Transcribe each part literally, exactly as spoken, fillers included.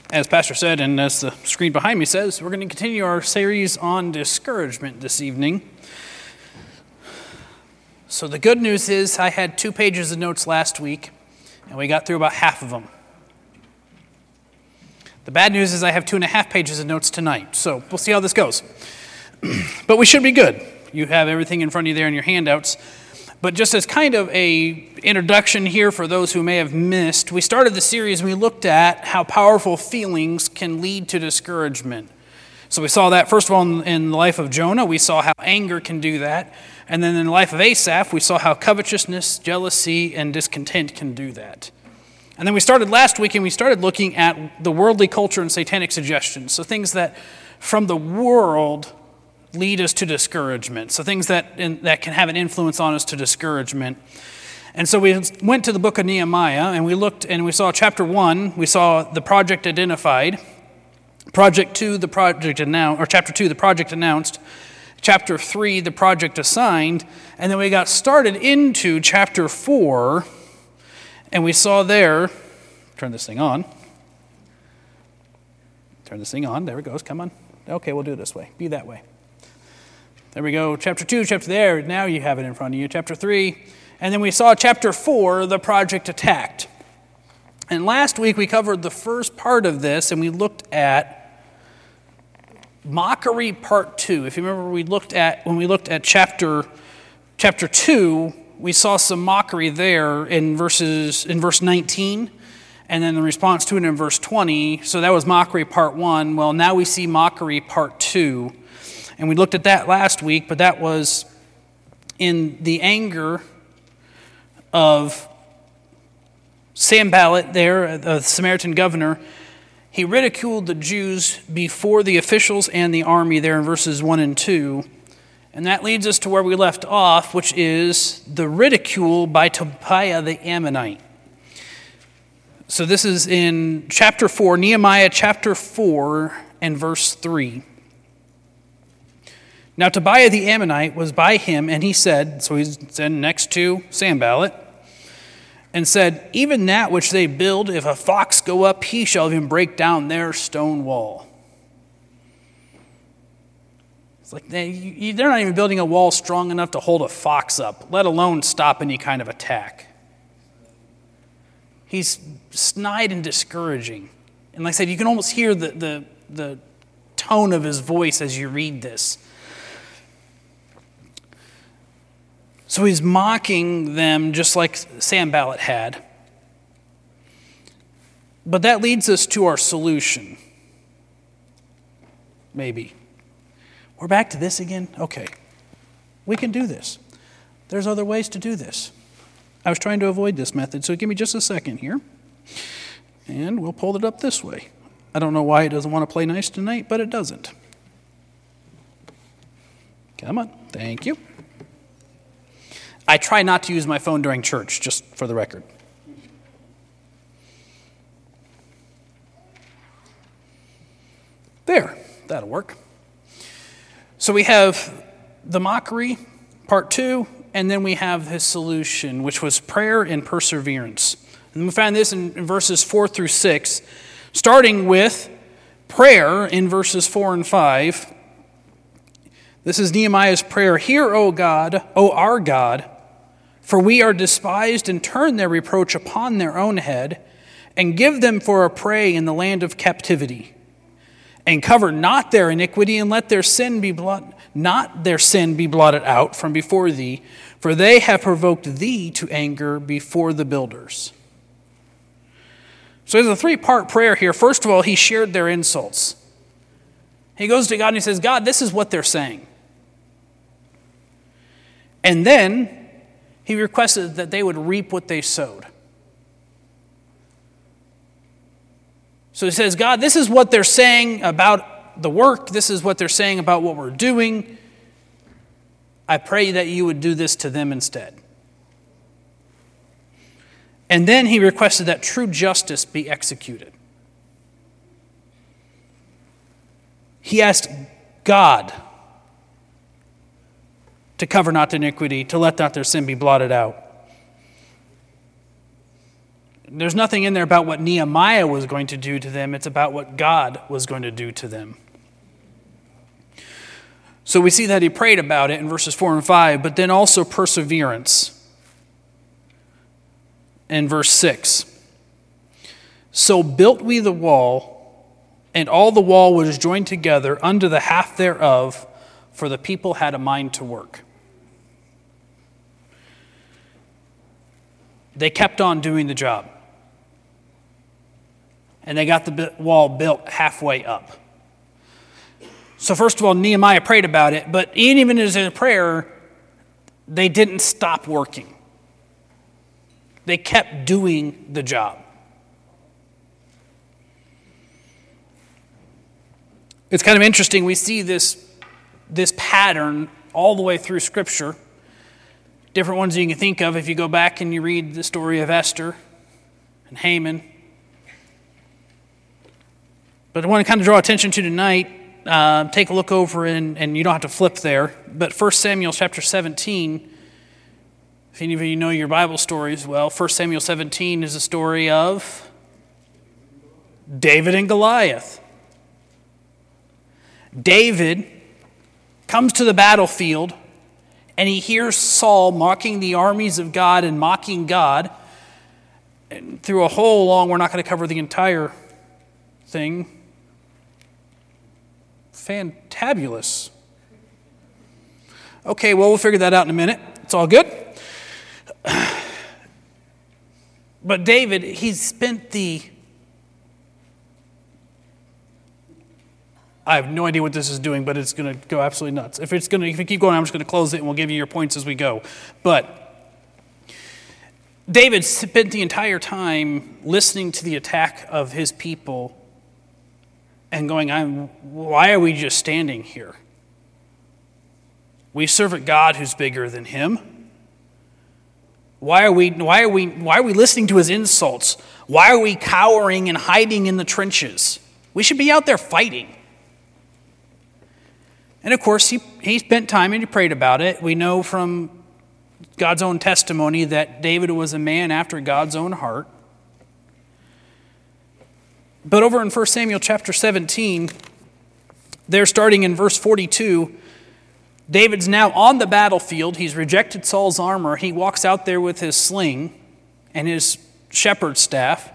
As Pastor said, and as the screen behind me says, we're going to continue our series on discouragement this evening. So the good news is I had two pages of notes last week, and we got through about half of them. The bad news is I have two and a half pages of notes tonight, so we'll see how this goes. But we should be good. You have everything in front of you there in your handouts. But just as kind of a introduction here for those who may have missed, we started the series and we looked at how powerful feelings can lead to discouragement. So we saw that, first of all, in, in the life of Jonah. We saw how anger can do that. And then in the life of Asaph, we saw how covetousness, jealousy, and discontent can do that. And then we started last week and we started looking at the worldly culture and satanic suggestions. So things that from the world lead us to discouragement. So things that in, that can have an influence on us to discouragement. And so we went to the book of Nehemiah and we looked and we saw chapter one, we saw the project identified. Project two, the project announced, or chapter two, the project announced. Chapter three, the project assigned. And then we got started into chapter four and we saw there, turn this thing on. Turn this thing on, there it goes, come on. Okay, we'll do it this way, be that way. There we go, chapter two, chapter there, now you have it in front of you, chapter three. And then we saw chapter four, the project attacked. And last week we covered the first part of this and we looked at mockery part two. If you remember, we looked at, when we looked at chapter, chapter two, we saw some mockery there in verses, in verse nineteen. And then the response to it in verse twenty. So that was mockery part one. Well, now we see mockery part two. And we looked at that last week, but that was in the anger of Sanballat there, the Samaritan governor. He ridiculed the Jews before the officials and the army there in verses one and two. And that leads us to where we left off, which is the ridicule by Tobiah the Ammonite. So this is in chapter four, Nehemiah chapter four and verse three. Now Tobiah the Ammonite was by him, and he said, so he's then next to Sanballat, and said, even that which they build, if a fox go up, he shall even break down their stone wall. It's like they, they're not even building a wall strong enough to hold a fox up, let alone stop any kind of attack. He's snide and discouraging. And like I said, you can almost hear the, the, the tone of his voice as you read this. So he's mocking them just like Sanballat had. But that leads us to our solution. Maybe. We're back to this again? Okay. We can do this. There's other ways to do this. I was trying to avoid this method, so give me just a second here. And we'll pull it up this way. I don't know why it doesn't want to play nice tonight, but it doesn't. Come on. Thank you. I try not to use my phone during church, just for the record. There, that'll work. So we have the mockery, part two, and then we have his solution, which was prayer and perseverance. And we find this in, in verses four through six, starting with prayer in verses four and five. This is Nehemiah's prayer. Hear, O God, O our God, for we are despised, and turn their reproach upon their own head, and give them for a prey in the land of captivity. And cover not their iniquity, and let their sin be blot, not their sin be blotted out from before thee, for they have provoked thee to anger before the builders. So there's a three-part prayer here. First of all, he shared their insults. He goes to God and he says, God, this is what they're saying. And then he requested that they would reap what they sowed. So he says, God, this is what they're saying about the work. This is what they're saying about what we're doing. I pray that you would do this to them instead. And then he requested that true justice be executed. He asked God to cover not their iniquity, to let not their sin be blotted out. There's nothing in there about what Nehemiah was going to do to them. It's about what God was going to do to them. So we see that he prayed about it in verses four and five, but then also perseverance in verse six. So built we the wall, and all the wall was joined together unto the half thereof, for the people had a mind to work. They kept on doing the job. And they got the wall built halfway up. So first of all, Nehemiah prayed about it, but even as a prayer, they didn't stop working. They kept doing the job. It's kind of interesting. We see this, this pattern all the way through Scripture. Different ones you can think of if you go back and you read the story of Esther and Haman. But I want to kind of draw attention to tonight. Uh, take a look over, and, and you don't have to flip there. But First Samuel chapter seventeen, if any of you know your Bible stories well, First Samuel seventeen is a story of David and Goliath. David comes to the battlefield, and he hears Saul mocking the armies of God and mocking God. And through a whole long, we're not going to cover the entire thing. Fantabulous. Okay, well, we'll figure that out in a minute. It's all good. But David, he's spent the... I have no idea what this is doing, but it's going to go absolutely nuts. If it's going to, if you keep going, I'm just going to close it and we'll give you your points as we go. But David spent the entire time listening to the attack of his people and going, I'm, why are we just standing here? We serve a God who's bigger than him. Why are we, why are we, why are we listening to his insults? Why are we cowering and hiding in the trenches? We should be out there fighting. And of course, he, he spent time and he prayed about it. We know from God's own testimony that David was a man after God's own heart. But over in First Samuel chapter seventeen, they're starting in verse forty-two. David's now on the battlefield. He's rejected Saul's armor. He walks out there with his sling and his shepherd's staff.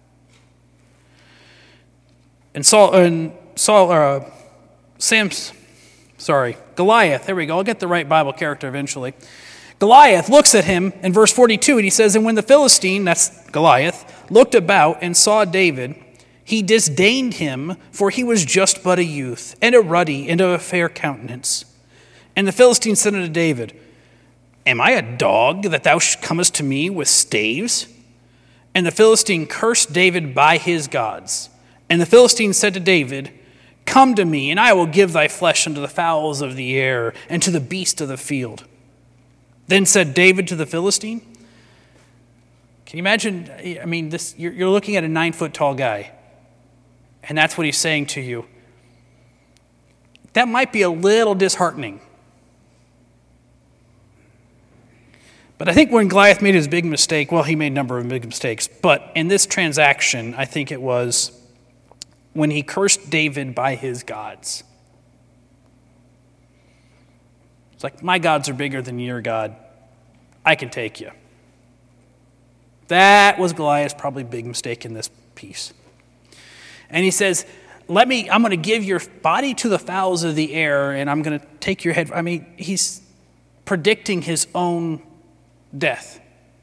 And Saul, and Saul, uh, Sam's, sorry, Goliath. There we go. I'll get the right Bible character eventually. Goliath looks at him in verse forty-two, and he says, and when the Philistine, that's Goliath, looked about and saw David, he disdained him, for he was just but a youth, and a ruddy, and of a fair countenance. And the Philistine said unto David, am I a dog that thou comest to me with staves? And the Philistine cursed David by his gods. And the Philistine said to David, come to me, and I will give thy flesh unto the fowls of the air, and to the beasts of the field. Then said David to the Philistine, can you imagine, I mean, this, you're, you're looking at a nine-foot tall guy. And that's what he's saying to you. That might be a little disheartening. But I think when Goliath made his big mistake, well, he made a number of big mistakes, but in this transaction, I think it was when he cursed David by his gods. It's like, my gods are bigger than your God. I can take you. That was Goliath's probably big mistake in this piece. And he says, let me, I'm going to give your body to the fowls of the air, and I'm going to take your head. I mean, he's predicting his own death.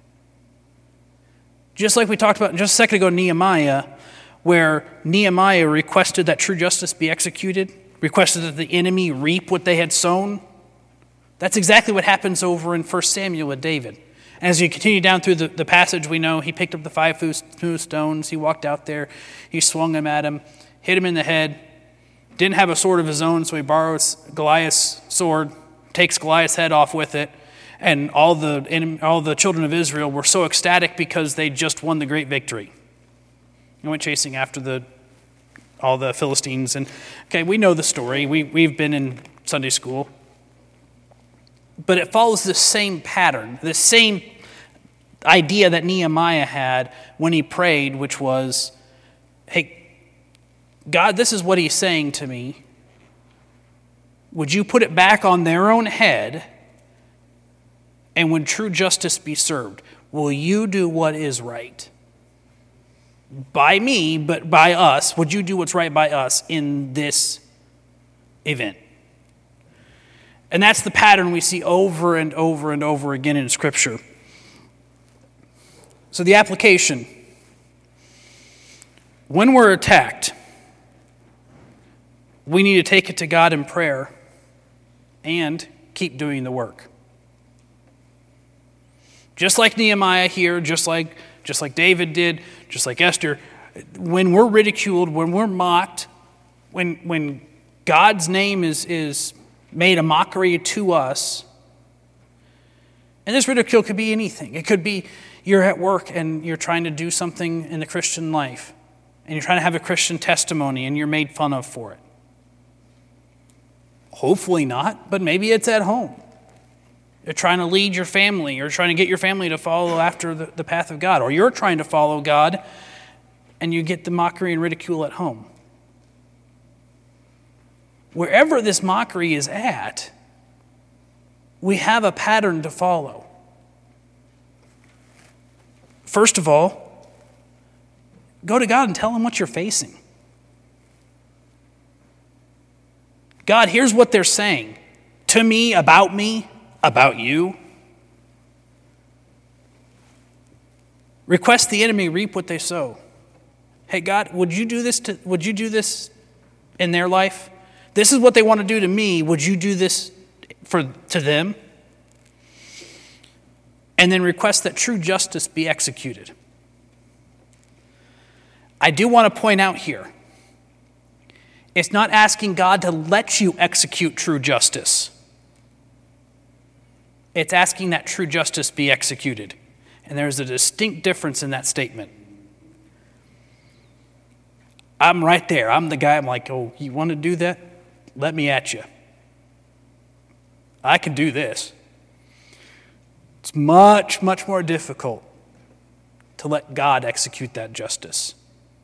Just like we talked about just a second ago, Nehemiah, where Nehemiah requested that true justice be executed, requested that the enemy reap what they had sown. That's exactly what happens over in First Samuel with David. And as you continue down through the, the passage, we know he picked up the five smooth stones. He walked out there. He swung them at him, hit him in the head. Didn't have a sword of his own, so he borrows Goliath's sword, takes Goliath's head off with it. And all the, all the children of Israel were so ecstatic because they just won the great victory. He went chasing after the all the Philistines. And okay, we know the story. We, we've been in Sunday school. But it follows the same pattern, the same idea that Nehemiah had when he prayed, which was, hey, God, this is what he's saying to me. Would you put it back on their own head? And would true justice be served? Will you do what is right? By me, but by us. Would you do what's right by us in this event? And that's the pattern we see over and over and over again in Scripture. So the application. When we're attacked, we need to take it to God in prayer and keep doing the work. Just like Nehemiah here, just like, just like David did, just like Esther, when we're ridiculed, when we're mocked, when, when God's name is, is made a mockery to us, and this ridicule could be anything. It could be you're at work and you're trying to do something in the Christian life, and you're trying to have a Christian testimony, and you're made fun of for it. Hopefully not, but maybe it's at home. You're trying to lead your family, or trying to get your family to follow after the, the path of God, or you're trying to follow God, and you get the mockery and ridicule at home. Wherever this mockery is at, we have a pattern to follow. First of all, go to God and tell him what you're facing. God, here's what they're saying to me, about me, about you. Request the enemy reap what they sow. Hey God, would you do this to, would you do this in their life? This is what they want to do to me. Would you do this for to them? And then request that true justice be executed. I do want to point out here, it's not asking God to let you execute true justice. It's asking that true justice be executed. And there's a distinct difference in that statement. I'm right there. I'm the guy, I'm like, oh, you want to do that? Let me at you. I can do this. It's much, much more difficult to let God execute that justice.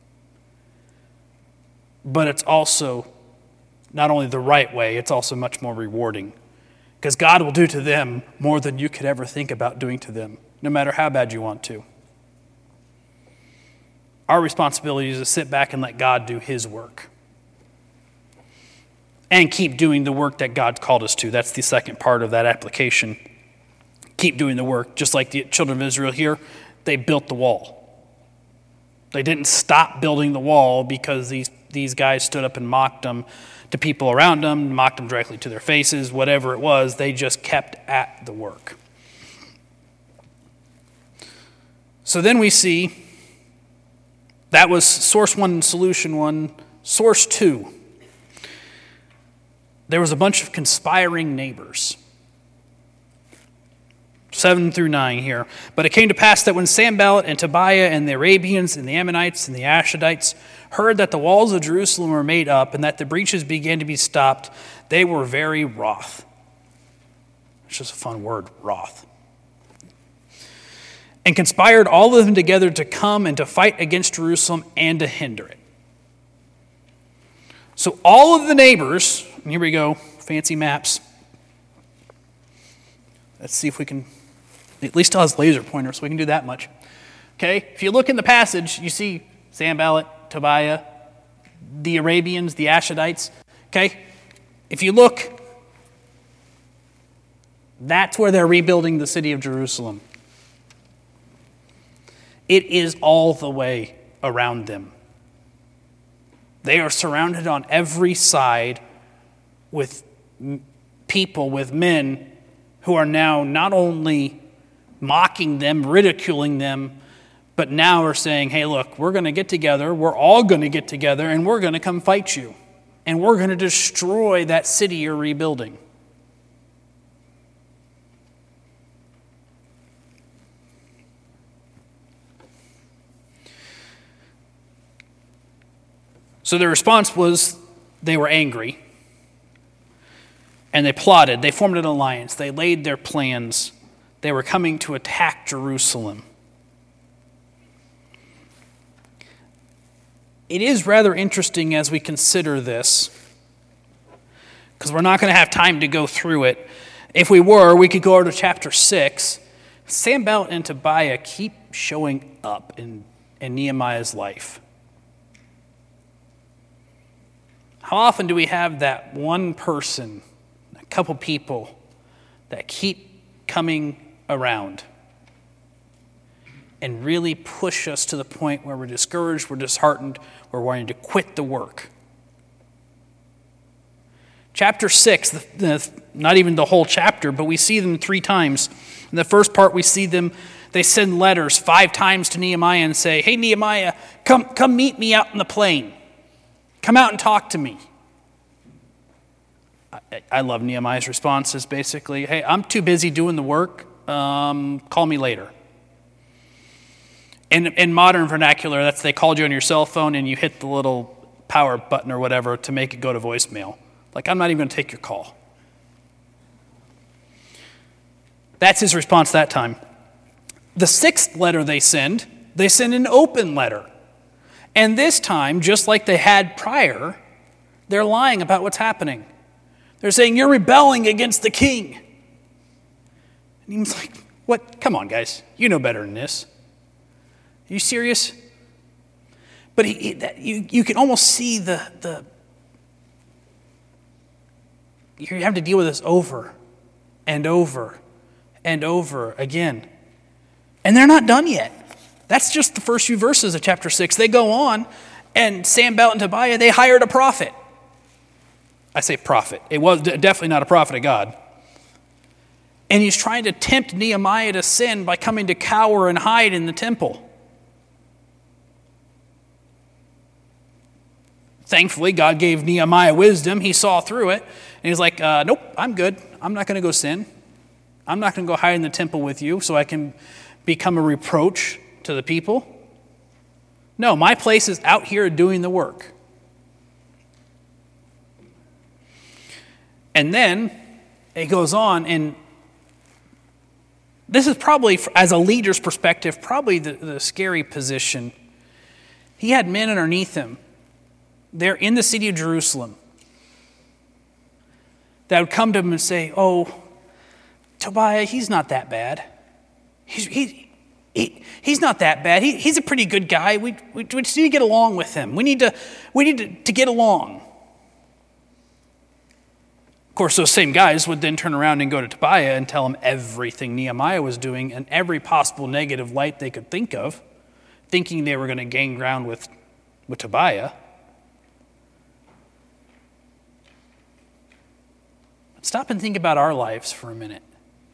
But it's also not only the right way, it's also much more rewarding. Because God will do to them more than you could ever think about doing to them, no matter how bad you want to. Our responsibility is to sit back and let God do his work. And keep doing the work that God called us to. That's the second part of that application. Keep doing the work. Just like the children of Israel here, they built the wall. They didn't stop building the wall because these, these guys stood up and mocked them to people around them, mocked them directly to their faces, whatever it was. They just kept at the work. So then we see that was source one and solution one. Source two. There was a bunch of conspiring neighbors. Seven through nine here. But it came to pass that when Sanballat and Tobiah and the Arabians and the Ammonites and the Ashdodites heard that the walls of Jerusalem were made up and that the breaches began to be stopped, they were very wroth. It's just a fun word, wroth. And conspired all of them together to come and to fight against Jerusalem and to hinder it. So all of the neighbors, and here we go, fancy maps. Let's see if we can, at least still has laser pointers, so we can do that much. Okay, if you look in the passage, you see Sanballat, Tobiah, the Arabians, the Ashdodites. Okay, if you look, that's where they're rebuilding the city of Jerusalem. It is all the way around them. They are surrounded on every side with people, with men who are now not only mocking them, ridiculing them, but now are saying, hey, look, we're going to get together, we're all going to get together, and we're going to come fight you. And we're going to destroy that city you're rebuilding. So their response was they were angry. And they plotted. They formed an alliance. They laid their plans. They were coming to attack Jerusalem. it is rather interesting as we consider this, because we're not going to have time to go through it. If we were, we could go over to chapter six. Sanballat and Tobiah keep showing up in, in Nehemiah's life. How often do we have that one person, a couple people, that keep coming around and really push us to the point where we're discouraged, we're disheartened, we're wanting to quit the work? Chapter six, the, the, not even the whole chapter, but we see them three times. In the first part, we see them, they send letters five times to Nehemiah and say, hey, Nehemiah, come, come meet me out in the plain. Come out and talk to me. I, I love Nehemiah's responses, basically, hey, I'm too busy doing the work. Um, call me later. In, in modern vernacular, that's they called you on your cell phone and you hit the little power button or whatever to make it go to voicemail. Like, I'm not even going to take your call. That's his response that time. The sixth letter they send, they send an open letter. And this time, just like they had prior, they're lying about what's happening. They're saying, you're rebelling against the king. And he's like, what? Come on, guys. You know better than this. Are you serious? But he, he, that, you, you can almost see the, the you have to deal with this over and over and over again. And they're not done yet. That's just the first few verses of chapter six. They go on, and Sanballat and Tobiah, they hired a prophet. I say prophet. It was definitely not a prophet of God. And he's trying to tempt Nehemiah to sin by coming to cower and hide in the temple. Thankfully, God gave Nehemiah wisdom. He saw through it. And he's like, uh, nope, I'm good. I'm not going to go sin. I'm not going to go hide in the temple with you so I can become a reproach to the people. No, my place is out here doing the work. And then it goes on, and this is probably, as a leader's perspective, probably the, the scary position. He had men underneath him. They're in the city of Jerusalem that would come to him and say, oh, Tobiah, he's not that bad. He's, he, he, he's not that bad. He, he's a pretty good guy. We, we, we just need to get along with him. We need to, we need to, to get along. Of course, those same guys would then turn around and go to Tobiah and tell him everything Nehemiah was doing in every possible negative light they could think of, thinking they were going to gain ground with, with Tobiah. Stop and think about our lives for a minute.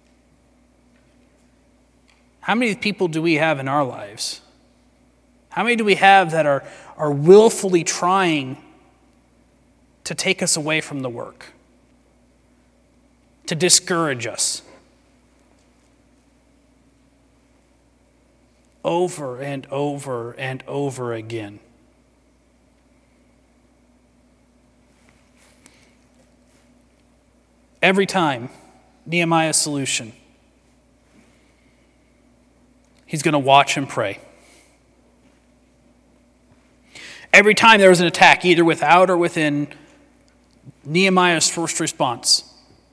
How many people do we have in our lives? How many do we have that are, are willfully trying to take us away from the work? To discourage us? Over and over and over again. Every time, Nehemiah's solution, he's going to watch and pray. Every time there was an attack, either without or within, Nehemiah's first response,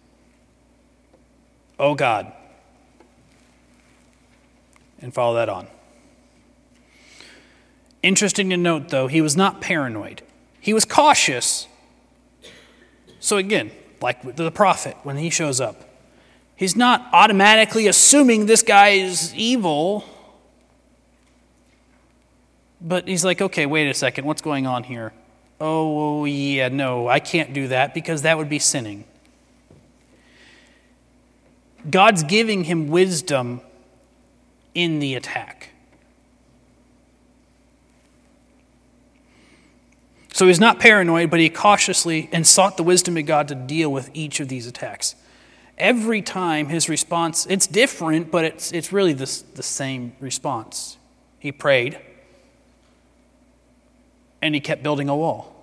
oh God, and follow that on. Interesting to note, though, he was not paranoid. He was cautious. So again, like with the prophet, when he shows up, he's not automatically assuming this guy is evil. But he's like, okay, wait a second, what's going on here? Oh, yeah, no, I can't do that because that would be sinning. God's giving him wisdom in the attack. So he's not paranoid, but he cautiously and sought the wisdom of God to deal with each of these attacks. Every time his response, it's different, but it's it's really the, the same response. He prayed, and he kept building a wall.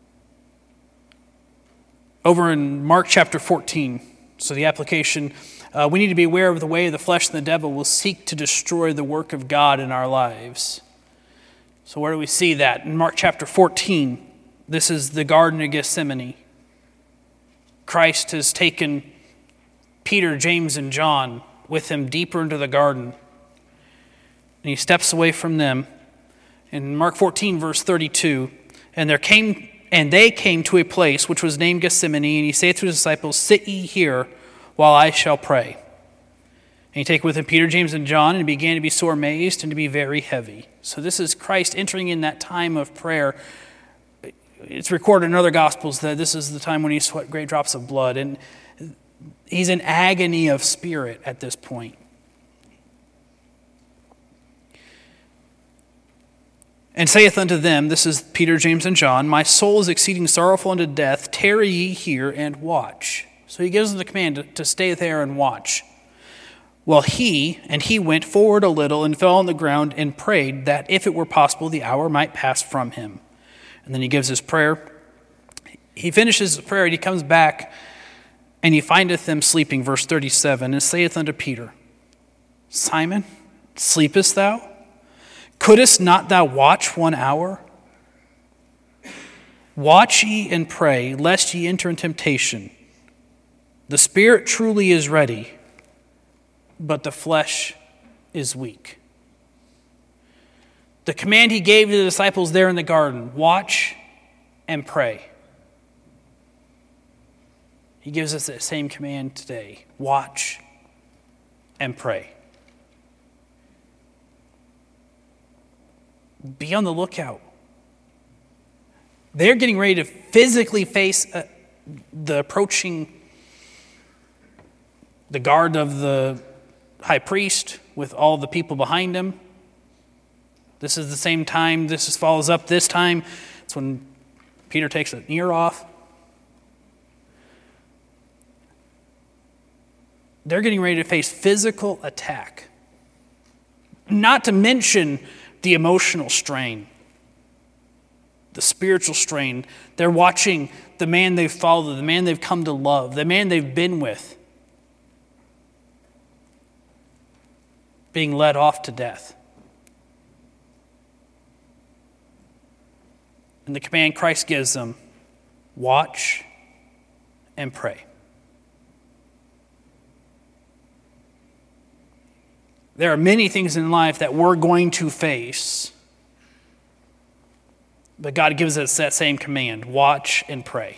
Over in Mark chapter fourteen, so the application, Uh, we need to be aware of the way the flesh and the devil will seek to destroy the work of God in our lives. So where do we see that? In Mark chapter fourteen, this is the Garden of Gethsemane. Christ has taken Peter, James, and John with him deeper into the garden. And he steps away from them. In Mark fourteen, verse thirty-two, and there came and they came to a place which was named Gethsemane, and he saith to his disciples, Sit ye here, while I shall pray. And he take with him Peter, James, and John, and he began to be sore amazed and to be very heavy. So this is Christ entering in that time of prayer. It's recorded in other Gospels that this is the time when he sweat great drops of blood. And he's in agony of spirit at this point. And saith unto them, this is Peter, James, and John, My soul is exceeding sorrowful unto death. Tarry ye here and watch. So he gives them the command to, to stay there and watch. Well, he, and he went forward a little and fell on the ground and prayed that if it were possible, the hour might pass from him. And then he gives his prayer. He finishes his prayer and he comes back and he findeth them sleeping, verse thirty-seven, and saith unto Peter, Simon, sleepest thou? Couldest not thou watch one hour? Watch ye and pray, lest ye enter in temptation. The spirit truly is ready, but the flesh is weak. The command he gave to the disciples there in the garden, watch and pray. He gives us that same command today, watch and pray. Be on the lookout. They're getting ready to physically face uh, the approaching, the guard of the high priest with all the people behind him. This is the same time, this is, follows up this time. It's when Peter takes an ear off. They're getting ready to face physical attack. Not to mention the emotional strain, the spiritual strain. They're watching the man they've followed, the man they've come to love, the man they've been with, being led off to death. And the command Christ gives them, watch and pray. There are many things in life that we're going to face, but God gives us that same command, watch and pray.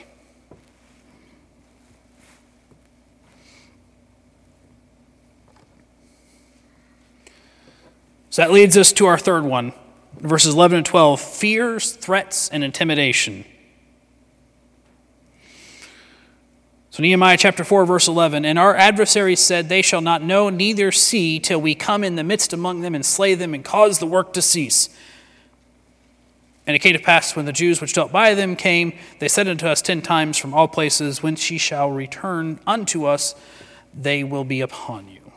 So that leads us to our third one, verses eleven and twelve, fears, threats, and intimidation. So Nehemiah chapter four, verse eleven, And our adversaries said, They shall not know, neither see, till we come in the midst among them and slay them and cause the work to cease. And it came to pass when the Jews which dealt by them came, they said unto us ten times from all places, Whence ye shall return unto us, they will be upon you.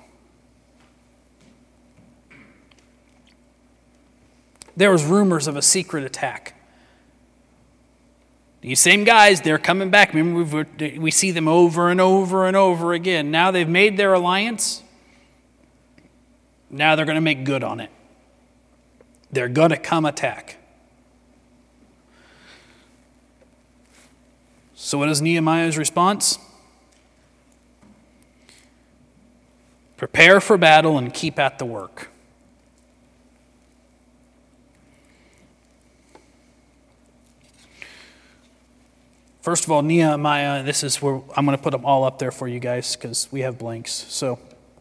There was rumors of a secret attack. These same guys, they're coming back. Remember, we see them over and over and over again. Now they've made their alliance. Now they're going to make good on it. They're going to come attack. So what is Nehemiah's response? Prepare for battle and keep at the work. First of all, Nehemiah, this is where I'm going to put them all up there for you guys because we have blanks. So,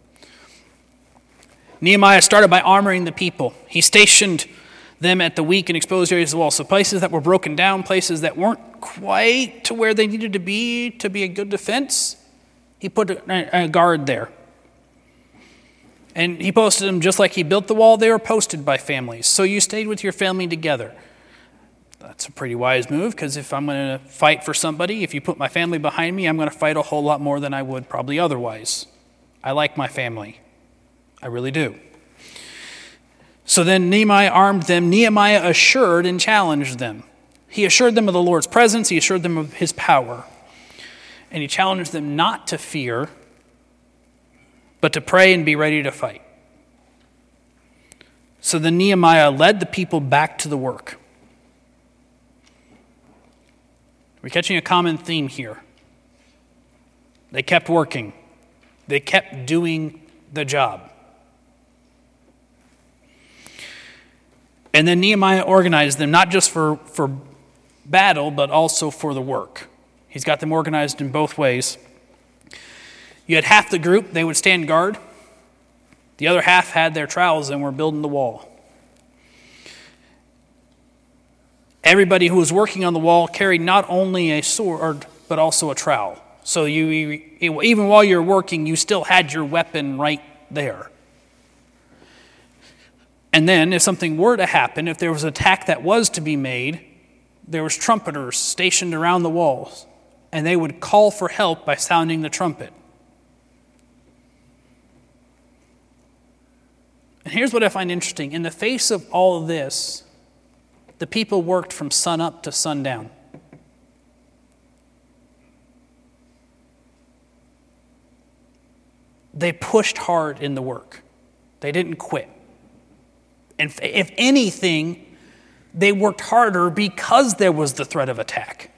Nehemiah started by armoring the people. He stationed them at the weak and exposed areas of the wall. So places that were broken down, places that weren't quite to where they needed to be to be a good defense, he put a, a guard there. And he posted them just like he built the wall. They were posted by families. So you stayed with your family together. That's a pretty wise move, because if I'm going to fight for somebody, if you put my family behind me, I'm going to fight a whole lot more than I would probably otherwise. I like my family. I really do. So then Nehemiah armed them. Nehemiah assured and challenged them. He assured them of the Lord's presence. He assured them of his power. And he challenged them not to fear, but to pray and be ready to fight. So then Nehemiah led the people back to the work. We're catching a common theme here. They kept working. They kept doing the job. And then Nehemiah organized them, not just for, for battle, but also for the work. He's got them organized in both ways. You had half the group, they would stand guard. The other half had their trowels and were building the wall. Everybody who was working on the wall carried not only a sword, but also a trowel. So you, even while you're working, you still had your weapon right there. And then if something were to happen, if there was an attack that was to be made, there was trumpeters stationed around the walls, and they would call for help by sounding the trumpet. And here's what I find interesting. In the face of all of this, the people worked from sun up to sundown. They pushed hard in the work. They didn't quit. And if anything, they worked harder because there was the threat of attack.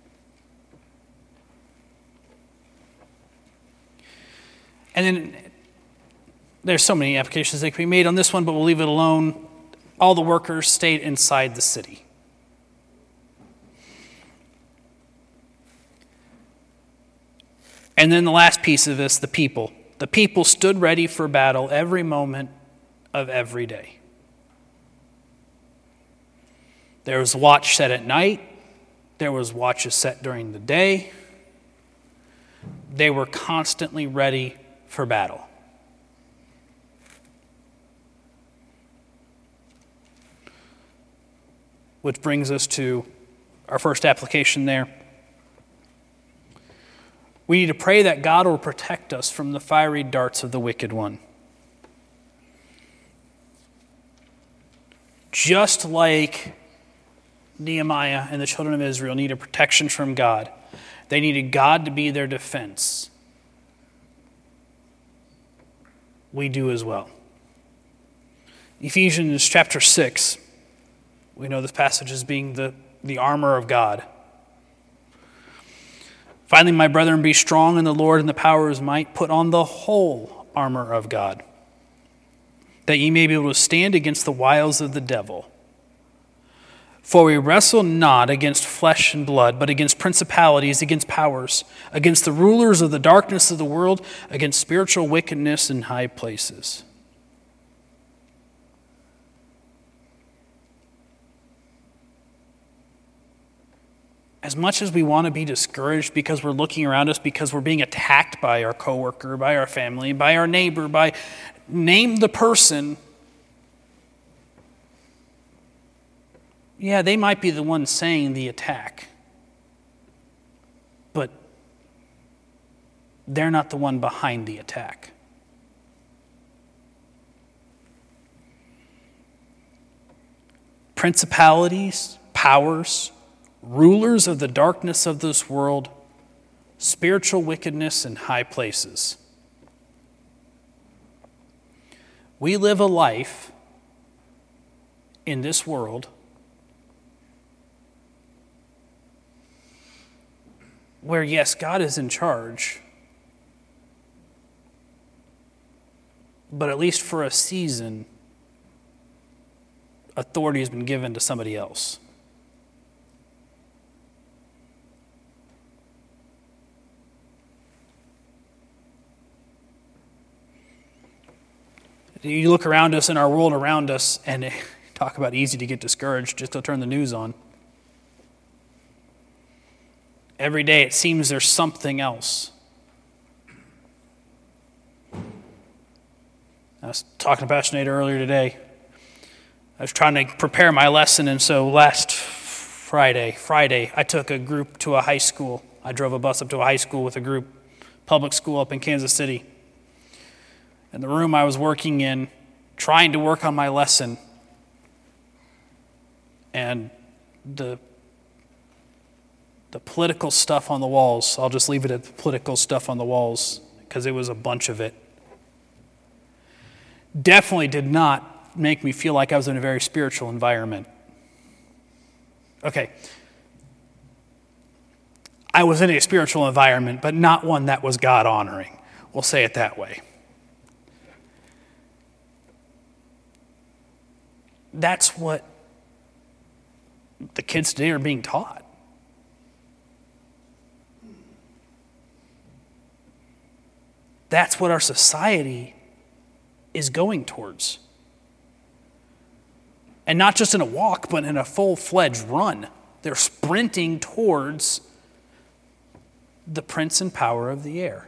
And then there's so many applications that can be made on this one, but we'll leave it alone. All the workers stayed inside the city. And then the last piece of this, the people. The people stood ready for battle every moment of every day. There was watch set at night. There was watches set during the day. They were constantly ready for battle. Which brings us to our first application there. We need to pray that God will protect us from the fiery darts of the wicked one. Just like Nehemiah and the children of Israel needed protection from God, they needed God to be their defense. We do as well. Ephesians chapter six, we know this passage as being the, the armor of God. Finally, my brethren, be strong in the Lord and the power of his might. Put on the whole armor of God, that ye may be able to stand against the wiles of the devil. For we wrestle not against flesh and blood, but against principalities, against powers, against the rulers of the darkness of the world, against spiritual wickedness in high places. As much as we want to be discouraged because we're looking around us, because we're being attacked by our coworker, by our family, by our neighbor, by name the person, yeah, they might be the one saying the attack, but they're not the one behind the attack. Principalities, powers, rulers of the darkness of this world, spiritual wickedness in high places. We live a life in this world where, yes, God is in charge, but at least for a season, authority has been given to somebody else. You look around us in our world around us, and talk about easy to get discouraged just to turn the news on. Every day it seems there's something else. I was talking to Pastor Nate earlier today. I was trying to prepare my lesson, and so last Friday, Friday, I took a group to a high school. I drove a bus up to a high school with a group, public school up in Kansas City. In the room I was working in, trying to work on my lesson, and the the political stuff on the walls, I'll just leave it at the political stuff on the walls, because it was a bunch of it. definitely did not make me feel like I was in a very spiritual environment. Okay. I was in a spiritual environment, but not one that was God-honoring. We'll say it that way. That's what the kids today are being taught. That's what our society is going towards. And not just in a walk, but in a full-fledged run. They're sprinting towards the prince and power of the air.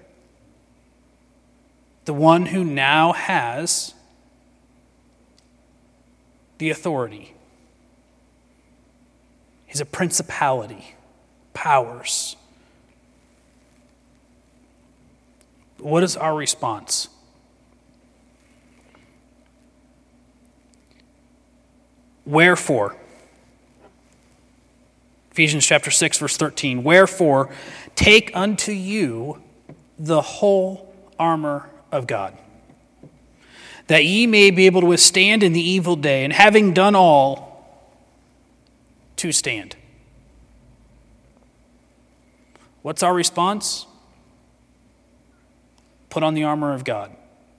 The one who now has the authority. He's a principality, powers. What is our response? Wherefore, Ephesians chapter six, verse thirteen, wherefore, take unto you the whole armor of God, that ye may be able to withstand in the evil day, and having done all, to stand. What's our response? Put on the armor of God.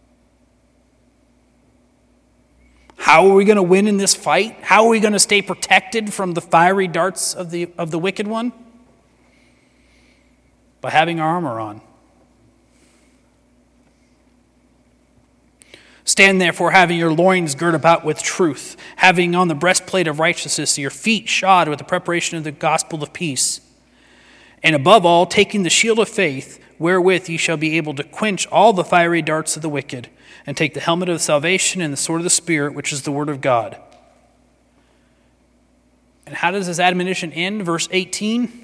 How are we going to win in this fight? How are we going to stay protected from the fiery darts of the, of the wicked one? By having our armor on. Stand therefore, having your loins girt about with truth, having on the breastplate of righteousness, your feet shod with the preparation of the gospel of peace. And above all, taking the shield of faith, wherewith ye shall be able to quench all the fiery darts of the wicked, and take the helmet of salvation and the sword of the Spirit, which is the word of God. And how does this admonition end? Verse eighteen.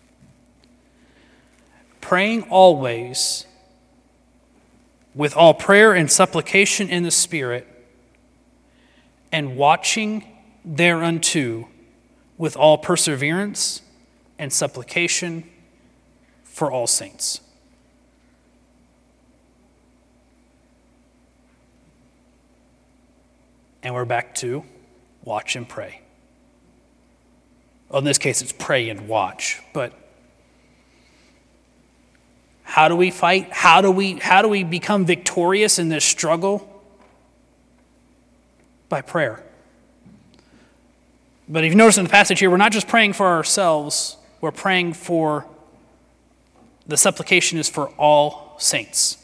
Praying always with all prayer and supplication in the Spirit, and watching thereunto with all perseverance and supplication for all saints. And we're back to watch and pray. Well, in this case, it's pray and watch. But how do we fight? How do we, how do we become victorious in this struggle? By prayer. But if you notice in the passage here, we're not just praying for ourselves. We're praying for, the supplication is for all saints.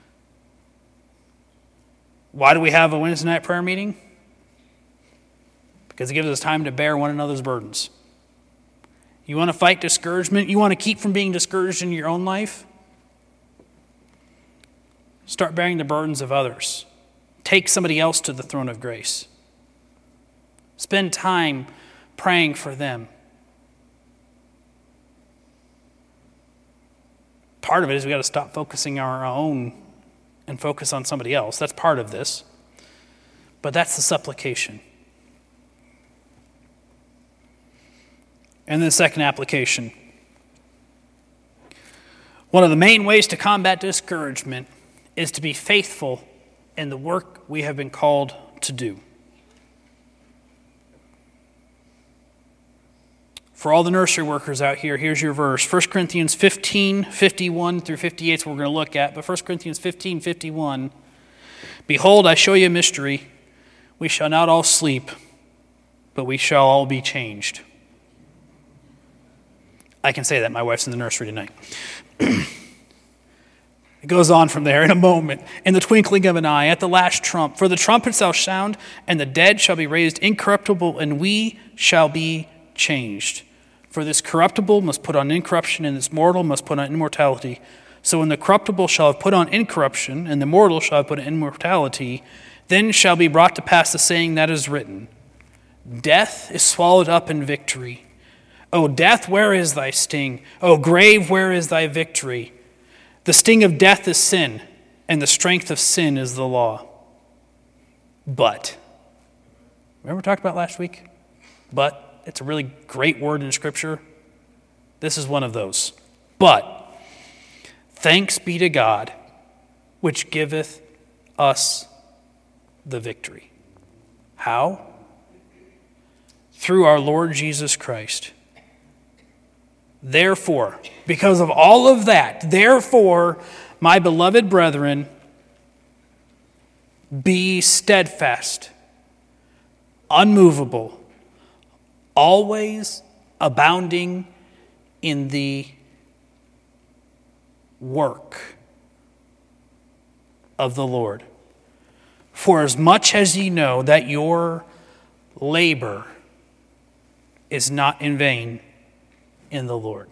Why do we have a Wednesday night prayer meeting? Because it gives us time to bear one another's burdens. You want to fight discouragement? You want to keep from being discouraged in your own life? Start bearing the burdens of others. Take somebody else to the throne of grace. Spend time praying for them. Part of it is we got to stop focusing on our own and focus on somebody else. That's part of this. But that's the supplication. And then the second application. One of the main ways to combat discouragement is to be faithful in the work we have been called to do. For all the nursery workers out here, here's your verse. First Corinthians fifteen, fifty-one through fifty-eight is what we're going to look at. But First Corinthians fifteen, fifty-one. Behold, I show you a mystery. We shall not all sleep, but we shall all be changed. I can say that. My wife's in the nursery tonight. It goes on from there in a moment. In the twinkling of an eye, at the last trump. For the trumpet shall sound, and the dead shall be raised incorruptible, and we shall be changed. For this corruptible must put on incorruption, and this mortal must put on immortality. So when the corruptible shall have put on incorruption, and the mortal shall have put on immortality, then shall be brought to pass the saying that is written, Death is swallowed up in victory. O death, where is thy sting? O grave, where is thy victory? The sting of death is sin, and the strength of sin is the law. But, remember we talked about last week? But, it's a really great word in Scripture. This is one of those. But, thanks be to God, which giveth us the victory. How? Through our Lord Jesus Christ. Therefore, because of all of that, therefore, my beloved brethren, be steadfast, unmovable, always abounding in the work of the Lord. For as much as ye know that your labor is not in vain in the Lord.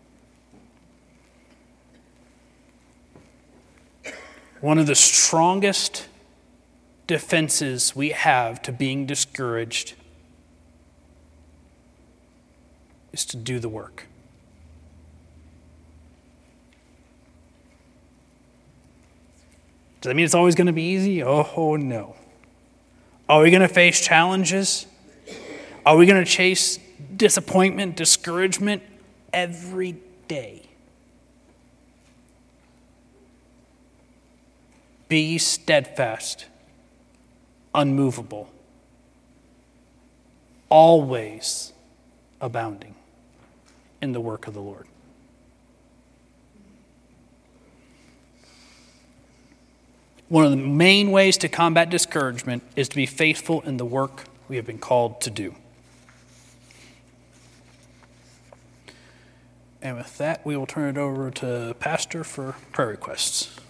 One of the strongest defenses we have to being discouraged is to do the work. Does that mean it's always going to be easy? Oh, no. Are we going to face challenges? Are we going to chase disappointment, discouragement every day? Be steadfast, unmovable, always abounding in the work of the Lord. One of the main ways to combat discouragement is to be faithful in the work we have been called to do. And with that, we will turn it over to Pastor for prayer requests.